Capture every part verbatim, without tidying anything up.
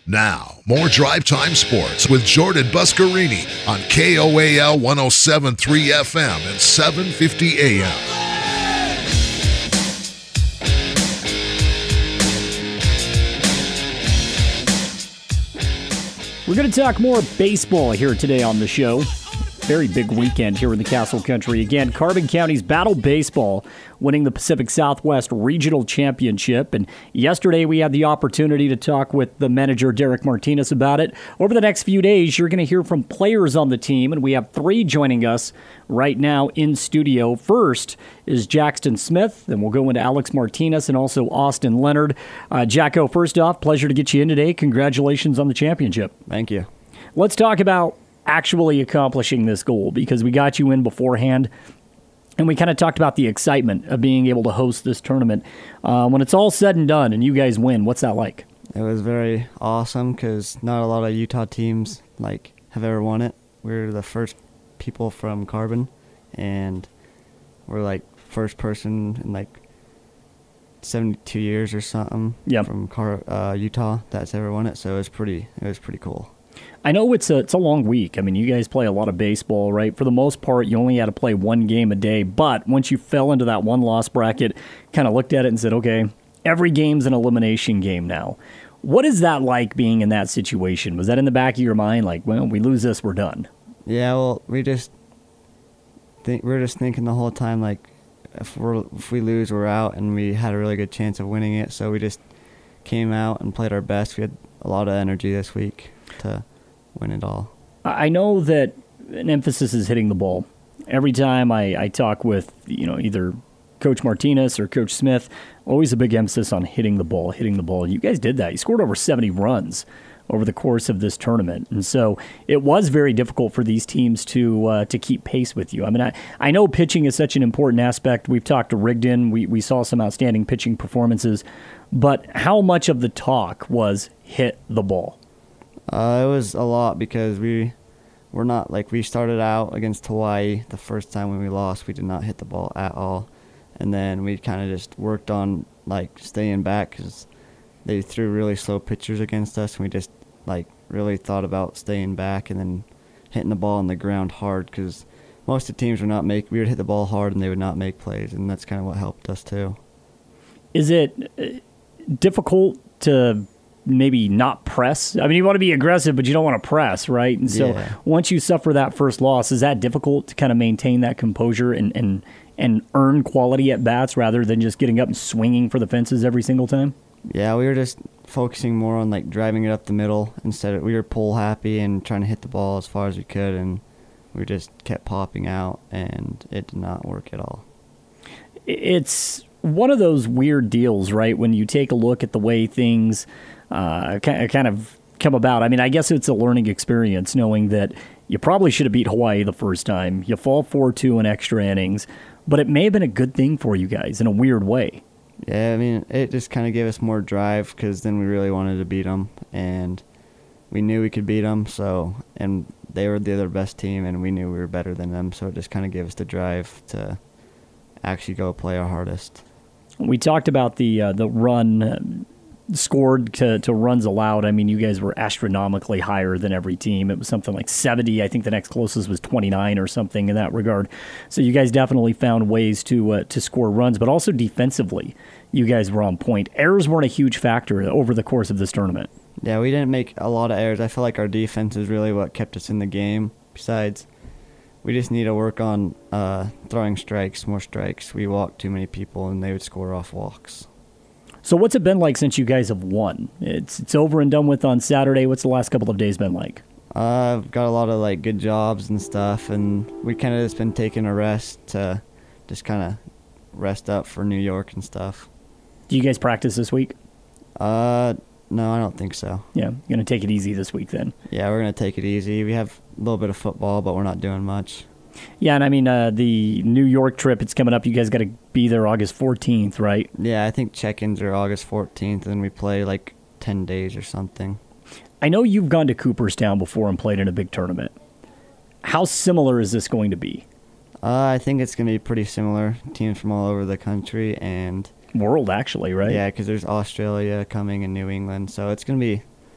Now, more Drive Time Sports with Jordan Buscarini on K O A L one oh seven point three F M and seven fifty A M. We're going to talk more baseball here today on the show. Very big weekend here in the Castle Country. Again, Carbon County's Battle Baseball winning the Pacific Southwest Regional Championship. And yesterday we had the opportunity to talk with the manager, Derek Martinez, about it. Over the next few days, you're going to hear from players on the team, and we have three joining us right now in studio. First is Jackson Smith, then we'll go into Alex Martinez and also Austin Leonard. Uh, Jacko, first off, pleasure to get you in today. Congratulations on the championship. Thank you. Let's talk about actually accomplishing this goal, because we got you in beforehand and we kind of talked about the excitement of being able to host this tournament. Uh, when it's all said and done and you guys win, what's that like? It was very awesome because not a lot of Utah teams like have ever won it. We're the first people from Carbon, and we're like first person in like seventy-two years or something yep. from Car- uh, Utah that's ever won it. So it was pretty. It was pretty cool. I know it's a it's a long week. I mean, you guys play a lot of baseball, right? For the most part, you only had to play one game a day. But once you fell into that one-loss bracket, kind of looked at it and said, okay, every game's an elimination game now. What is that like being in that situation? Was that in the back of your mind, like, well, we lose this, we're done? Yeah, well, we just think we're just thinking the whole time, like, if we are if we lose, we're out, and we had a really good chance of winning it. So we just came out and played our best. We had a lot of energy this week to win it all. I know that an emphasis is hitting the ball. Every time I, I talk with, you know, either Coach Martinez or Coach Smith, always a big emphasis on hitting the ball, hitting the ball. You guys did that. You scored over seventy runs over the course of this tournament. And so it was very difficult for these teams to uh, to keep pace with you. I mean, I, I know pitching is such an important aspect. We've talked to Rigdon. We, we saw some outstanding pitching performances. But how much of the talk was hit the ball? Uh, it was a lot because we were not, like, we started out against Hawaii the first time when we lost. We did not hit the ball at all. And then we kind of just worked on, like, staying back because they threw really slow pitchers against us. And we just, like, really thought about staying back and then hitting the ball on the ground hard because most of the teams would not make, we would hit the ball hard and they would not make plays. And that's kind of what helped us too. Is it difficult to maybe not press? I mean, you want to be aggressive, but you don't want to press, right? And so yeah. Once you suffer that first loss, is that difficult to kind of maintain that composure and, and, and earn quality at bats rather than just getting up and swinging for the fences every single time? Yeah, we were just focusing more on, like, driving it up the middle instead of, we were pull happy and trying to hit the ball as far as we could, and we just kept popping out, and it did not work at all. It's one of those weird deals, right, when you take a look at the way things uh, kind of come about. I mean, I guess it's a learning experience knowing that you probably should have beat Hawaii the first time. You fall four two in extra innings, but it may have been a good thing for you guys in a weird way. Yeah, I mean, it just kind of gave us more drive because then we really wanted to beat them, and we knew we could beat them, so, and they were the other best team, and we knew we were better than them, so it just kind of gave us the drive to actually go play our hardest. We talked about the uh, the run uh, scored to, to runs allowed. I mean, you guys were astronomically higher than every team. It was something like seventy. I think the next closest was twenty-nine or something in that regard. So you guys definitely found ways to uh, to score runs, but also defensively, you guys were on point. Errors weren't a huge factor over the course of this tournament. Yeah, we didn't make a lot of errors. I feel like our defense is really what kept us in the game. Besides, we just need to work on uh, throwing strikes, more strikes. We walked too many people, and they would score off walks. So what's it been like since you guys have won? It's it's over and done with on Saturday. What's the last couple of days been like? Uh, I've got a lot of, like, good jobs and stuff, and we kind of just been taking a rest to just kind of rest up for New York and stuff. Do you guys practice this week? Uh, no, I don't think so. Yeah, you're going to take it easy this week then. Yeah, we're going to take it easy. We have a little bit of football, but we're not doing much. Yeah, and I mean, uh, the New York trip, it's coming up. You guys got to be there August fourteenth, right? Yeah, I think check-ins are August fourteenth, and we play like ten days or something. I know you've gone to Cooperstown before and played in a big tournament. How similar is this going to be? Uh, I think it's going to be pretty similar. Teams from all over the country and world, actually, right? Yeah, because there's Australia coming and New England, so it's going to be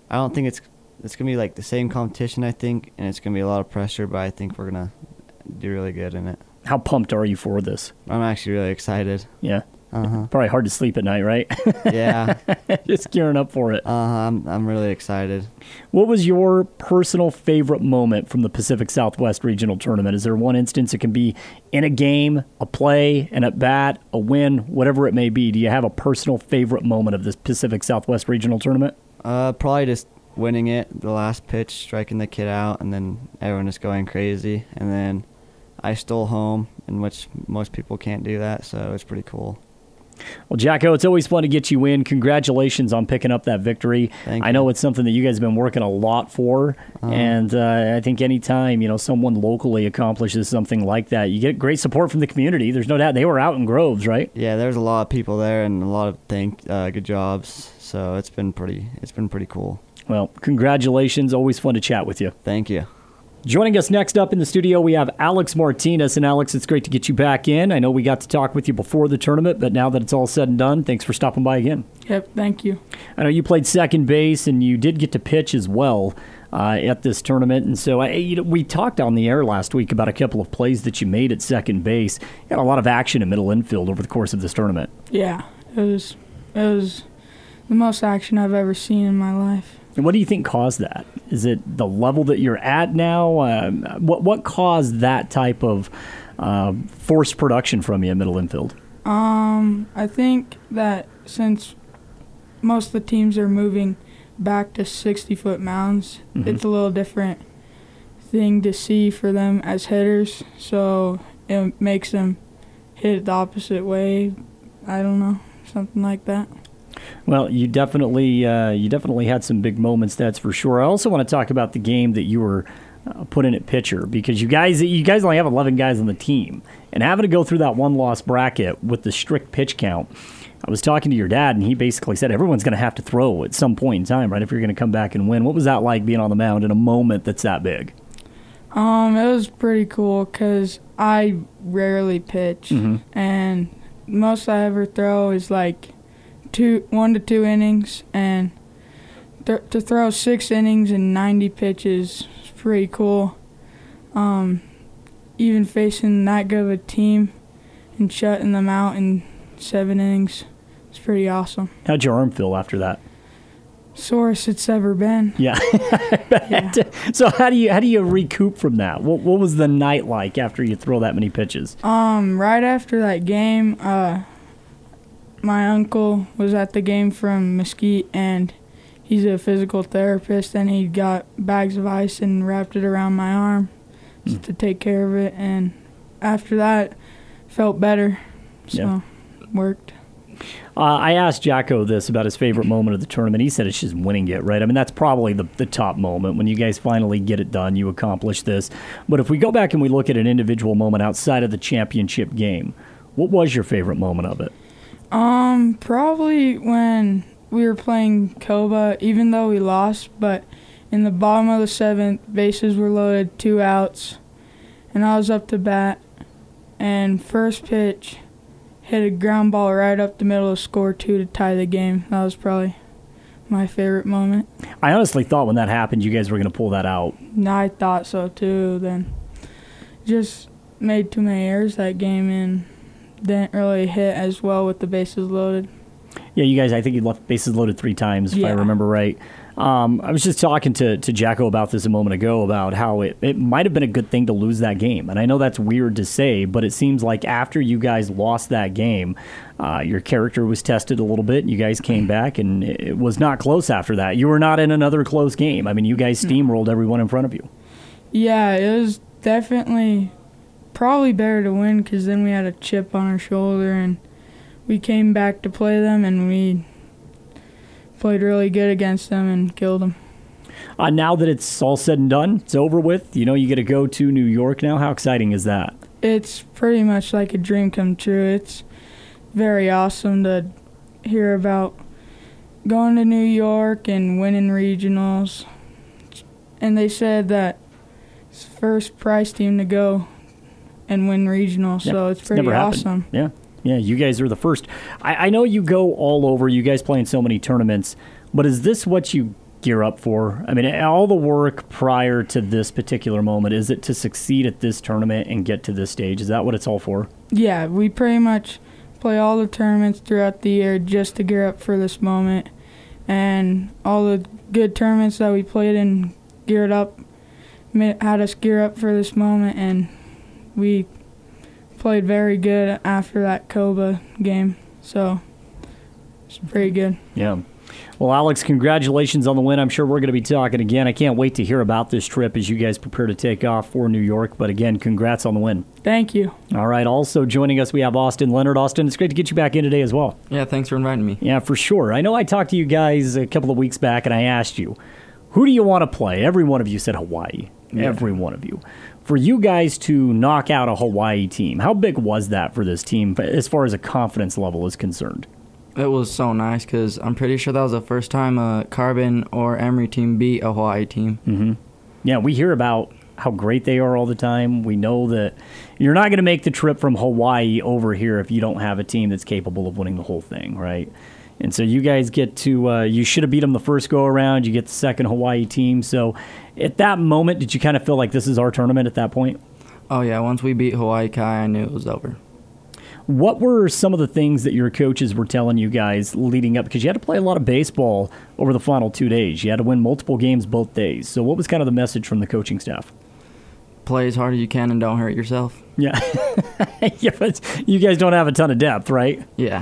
I don't think it's it's gonna be like the same competition. I think, and it's gonna be a lot of pressure, but I think we're gonna do really good in it. How pumped are you for this? I'm actually really excited. Yeah. Uh-huh. Probably hard to sleep at night, right? Yeah. Just gearing up for it. Uh-huh. I'm, I'm really excited. What was your personal favorite moment from the Pacific Southwest Regional Tournament? Is there one instance it can be in a game, a play, an at-bat, a win, whatever it may be? Do you have a personal favorite moment of this Pacific Southwest Regional Tournament? Uh, probably just winning it, the last pitch, striking the kid out, and then everyone just going crazy. And then I stole home, in which most people can't do that, so it was pretty cool. Well, Jacko, it's always fun to get you in. Congratulations on picking up that victory. Thank I you. know it's something that you guys have been working a lot for, Uh-huh. and uh, I think anytime you know someone locally accomplishes something like that, you get great support from the community. There's no doubt they were out in Groves, right? Yeah, there's a lot of people there and a lot of thank uh, good jobs, so it's been pretty it's been pretty cool. Well, congratulations. Always fun to chat with you. Thank you. Joining us next up in the studio, we have Alex Martinez. And Alex, it's great to get you back in. I know we got to talk with you before the tournament, but now that it's all said and done, thanks for stopping by again. Yep, thank you. I know you played second base, and you did get to pitch as well uh, at this tournament. And so I, you know, we talked on the air last week about a couple of plays that you made at second base. You had a lot of action in middle infield over the course of this tournament. Yeah, it was it was the most action I've ever seen in my life. And what do you think caused that? Is it the level that you're at now? Um, what what caused that type of uh, forced production from you in middle infield? Um, I think that since most of the teams are moving back to sixty-foot mounds, Mhm. it's a little different thing to see for them as hitters, so it makes them hit it the opposite way. I don't know, something like that. Well, you definitely uh, you definitely had some big moments, that's for sure. I also want to talk about the game that you were uh, put in at pitcher, because you guys you guys only have eleven guys on the team, and having to go through that one loss bracket with the strict pitch count. I was talking to your dad, and he basically said everyone's going to have to throw at some point in time, right? If you're going to come back and win. What was that like being on the mound in a moment that's that big? Um, it was pretty cool because I rarely pitch, Mhm. and most I ever throw is like two, one to two innings, and th- to throw six innings and ninety pitches is pretty cool. Um, even facing that good of a team and shutting them out in seven innings is pretty awesome. How'd your arm feel after that? Sorest it's ever been. Yeah. Yeah. So how do you how do you recoup from that? What what was the night like after you throw that many pitches? Um, right after that game, uh, my uncle was at the game from Mesquite, and he's a physical therapist, and he got bags of ice and wrapped it around my arm just Mm. to take care of it. And after that, felt better, so Yeah. worked. Uh, I asked Jacko this about his favorite moment of the tournament. He said it's just winning it, right? I mean, that's probably the, the top moment. When you guys finally get it done, you accomplish this. But if we go back and we look at an individual moment outside of the championship game, what was your favorite moment of it? Um, probably when we were playing Coba, even though we lost, but in the bottom of the seventh, bases were loaded, two outs, and I was up to bat, and first pitch hit a ground ball right up the middle to score two to tie the game. That was probably my favorite moment. I honestly thought when that happened, you guys were going to pull that out. And I thought so too. Then just made too many errors that game and didn't really hit as well with the bases loaded. Yeah, you guys, I think you left bases loaded three times, if I Yeah. remember right. Um, I was just talking to, to Jacko about this a moment ago, about how it, it might have been a good thing to lose that game. And I know that's weird to say, but it seems like after you guys lost that game, uh, your character was tested a little bit. You guys came back, and it was not close after that. You were not in another close game. I mean, you guys steamrolled everyone in front of you. Yeah, it was definitely probably better to win because then we had a chip on our shoulder and we came back to play them and we played really good against them and killed them. Uh, now that it's all said and done, it's over with, you know, you get to go to New York now. How exciting is that? It's pretty much like a dream come true. It's very awesome to hear about going to New York and winning regionals. And they said that it's the first prize team to go and win regionals, Yep, so it's pretty never happened. awesome. Yeah. Yeah, you guys are the first. I, I know you go all over. You guys play in so many tournaments, but is this what you gear up for? I mean, all the work prior to this particular moment, is it to succeed at this tournament and get to this stage? Is that what it's all for? Yeah, we pretty much play all the tournaments throughout the year just to gear up for this moment. And all the good tournaments that we played and geared up had us gear up for this moment, and we played very good after that Coba game. So it's pretty good. Yeah. Well, Alex, congratulations on the win. I'm sure we're going to be talking again. I can't wait to hear about this trip as you guys prepare to take off for New York. But again, congrats on the win. Thank you. All right. Also joining us, we have Austin Leonard. Austin, it's great to get you back in today as well. Yeah, thanks for inviting me. Yeah, for sure. I know I talked to you guys a couple of weeks back, and I asked you, who do you want to play? Every one of you said Hawaii. Yeah. Every one of you. For you guys to knock out a Hawaii team, how big was that for this team as far as a confidence level is concerned? It was so nice because I'm pretty sure that was the first time a Carbon or Emory team beat a Hawaii team. Mm-hmm. Yeah, we hear about how great they are all the time. We know that you're not going to make the trip from Hawaii over here if you don't have a team that's capable of winning the whole thing, right? And so you guys get to, uh, you should have beat them the first go-around. You get the second Hawaii team. So at that moment, did you kind of feel like this is our tournament at that point? Oh, yeah. Once we beat Hawaii Kai, I knew it was over. What were some of the things that your coaches were telling you guys leading up? Because you had to play a lot of baseball over the final two days. You had to win multiple games both days. So what was kind of the message from the coaching staff? Play as hard as you can and don't hurt yourself. Yeah. Yeah, but you guys don't have a ton of depth, right? Yeah.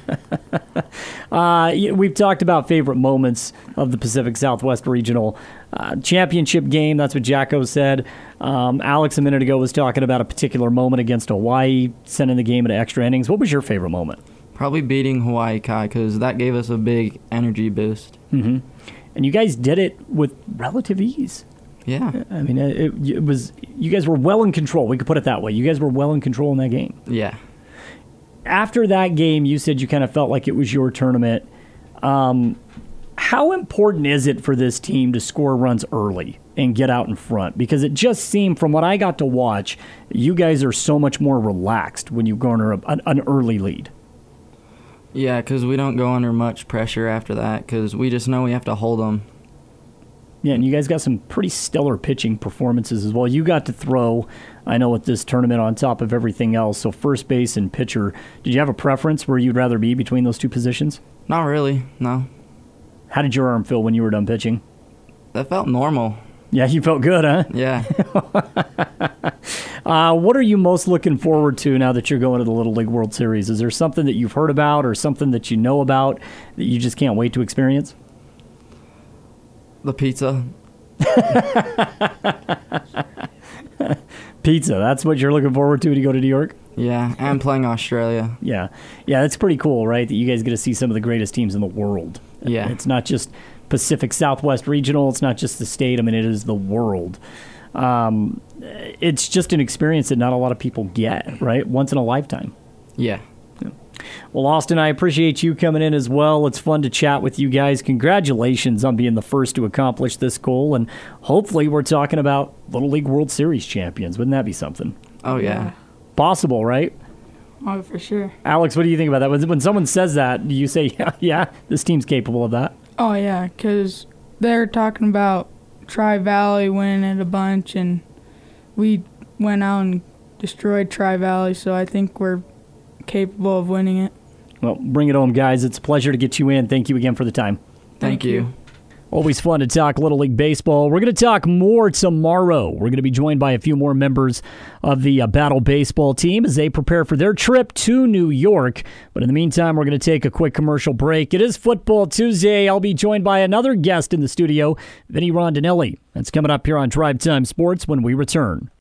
uh, we've talked about favorite moments of the Pacific Southwest Regional uh, Championship game. That's what Jacko said. Um, Alex a minute ago was talking about a particular moment against Hawaii, sending the game into extra innings. What was your favorite moment? Probably beating Hawaii Kai because that gave us a big energy boost. Mm-hmm. And you guys did it with relative ease. Yeah. I mean, it, it was, you guys were well in control. We could put it that way. You guys were well in control in that game. Yeah. After that game, you said you kind of felt like it was your tournament. Um, how important is it for this team to score runs early and get out in front? Because it just seemed, from what I got to watch, you guys are so much more relaxed when you garner a, an, an early lead. Yeah, because we don't go under much pressure after that because we just know we have to hold them. Yeah, and you guys got some pretty stellar pitching performances as well. You got to throw, I know, at this tournament on top of everything else. So first base and pitcher, did you have a preference where you'd rather be between those two positions? Not really, no. How did your arm feel when you were done pitching? That felt normal. Yeah, you felt good, huh? Yeah. uh, what are you most looking forward to now that you're going to the Little League World Series? Is there something that you've heard about or something that you know about that you just can't wait to experience? The pizza. Pizza, that's what you're looking forward to when you go to New York? Yeah, and playing Australia. Yeah. Yeah, that's pretty cool, right? That you guys get to see some of the greatest teams in the world. Yeah. It's not just Pacific Southwest Regional. It's not just the state. I mean, it is the world. Um, it's just an experience that not a lot of people get, right? Once in a lifetime. Yeah. Well, Austin, I appreciate you coming in as well. It's fun to chat with you guys. Congratulations on being the first to accomplish this goal, and hopefully we're talking about Little League World Series champions. Wouldn't that be something? Oh, yeah. Possible, right? Oh, for sure. Alex, what do you think about that? When, when someone says that, do you say, yeah, yeah, this team's capable of that? Oh, yeah, because they're talking about Tri-Valley winning it a bunch, and we went out and destroyed Tri-Valley, so I think we're capable of winning it. Well, bring it home, guys. It's a pleasure to get you in. Thank you again for the time. Thank, Thank you. you. Always fun to talk Little League Baseball. We're going to talk more tomorrow. We're going to be joined by a few more members of the uh, Battle Baseball team as they prepare for their trip to New York. But in the meantime, we're going to take a quick commercial break. It is Football Tuesday. I'll be joined by another guest in the studio, Vinny Rondinelli. That's coming up here on Drive Time Sports when we return.